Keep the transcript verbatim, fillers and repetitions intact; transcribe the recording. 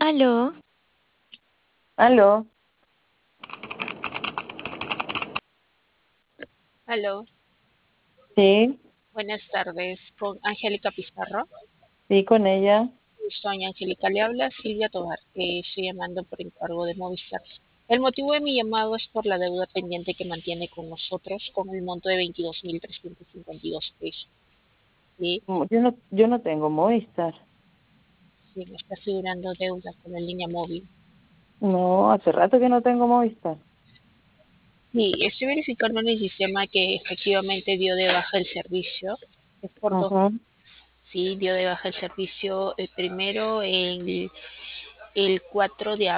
Aló, Aló, Aló, sí, buenas tardes, con Angélica Pizarro. sí, con ella. Soy Angélica, le habla Silvia Tobar, que estoy llamando por encargo de Movistar. El motivo de mi llamado es por la deuda pendiente que mantiene con nosotros con el monto de veintidós mil trescientos cincuenta y dos pesos. Sí, Mo- Yo no, yo no tengo Movistar. sí, me está asegurando deuda con la línea móvil. No, hace rato que no tengo Movistar. Sí, estoy verificando en el sistema que efectivamente dio de baja el servicio. Es por dos Ujú. meses. Sí, dio de baja el servicio eh, primero el, el cuatro de